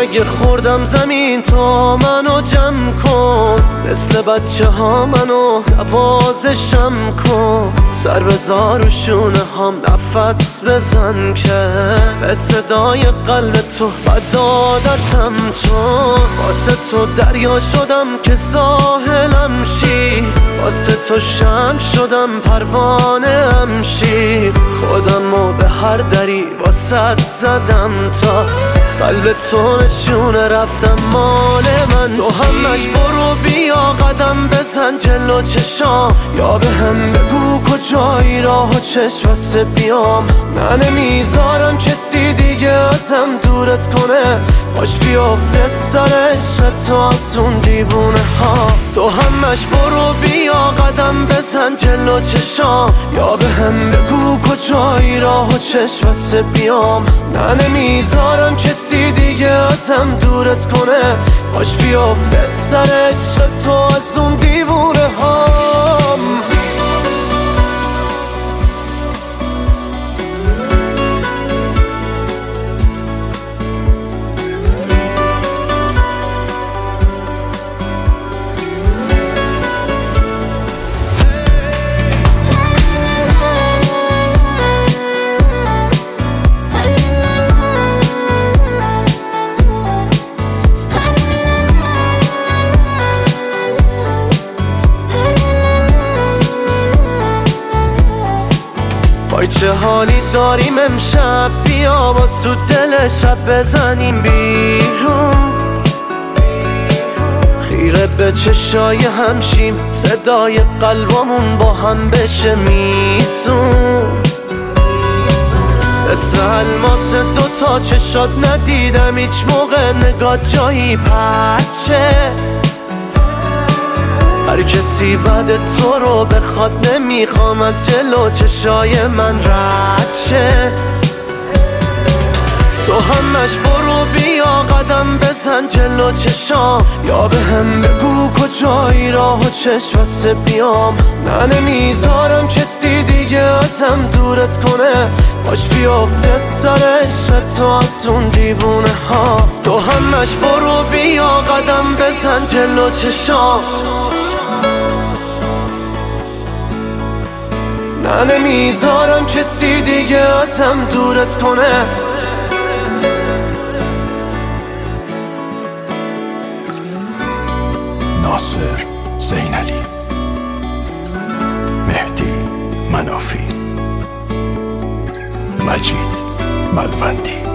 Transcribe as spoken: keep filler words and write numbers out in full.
اگه خوردم زمین تو منو جمع کن، مثل بچه ها منو نوازشم کن، سر بذار و شونه هم نفس بزن که به صدای قلب تو بدادتم، چون واسه تو دریا شدم که ساحلم شی، واسه تو شمع شدم پروانه ام شی، خودمو به هر دری واسه زدم تا قلب تو نشونه رفتم مال من. تو همش برو بیا قدم بزن جلو چشام، یا به هم بگو کجایی راه و چشم بسته بیام. نه نمیذارم کسی دیگه ازم دورت کنه، باش بیافته سر عشق تو از اون دیوونه ها. تو همش برو بیا قدم بزن جلو چشام، یا به هم بگو کجایی راه و چشم بسته بیام. نه نمیذارم کسی دیگه ازم دورت کنه، باش بیافته سر عشق تو از اون دیوونه هام. وای چه حالی داریم امشب، بیا باز تو دل شب بزنیم بیرون، خیره به چشای همشیم، صدای قلبمون با هم بشه میزون. مثل الماس دوتا چشات ندیدم هیچ موقع نگاه جایی پرچه، هر کسی بعد تو رو بخواد نمیخوام از جلو چشای من رد شه. تو همش برو بیا قدم بزن جلو چشام، یا به هم بگو کجایی راه و چشم بسته بیام. نه نمیذارم کسی دیگه ازم دورت کنه، باش بیافته سر عشق تو از اون دیوونه ها. تو همش برو بیا قدم بزن جلو چشام، نه نمیذارم کسی دیگه ازم دورت کنه. ناصر زینالی، مهدی منافی، مجید ملوندی.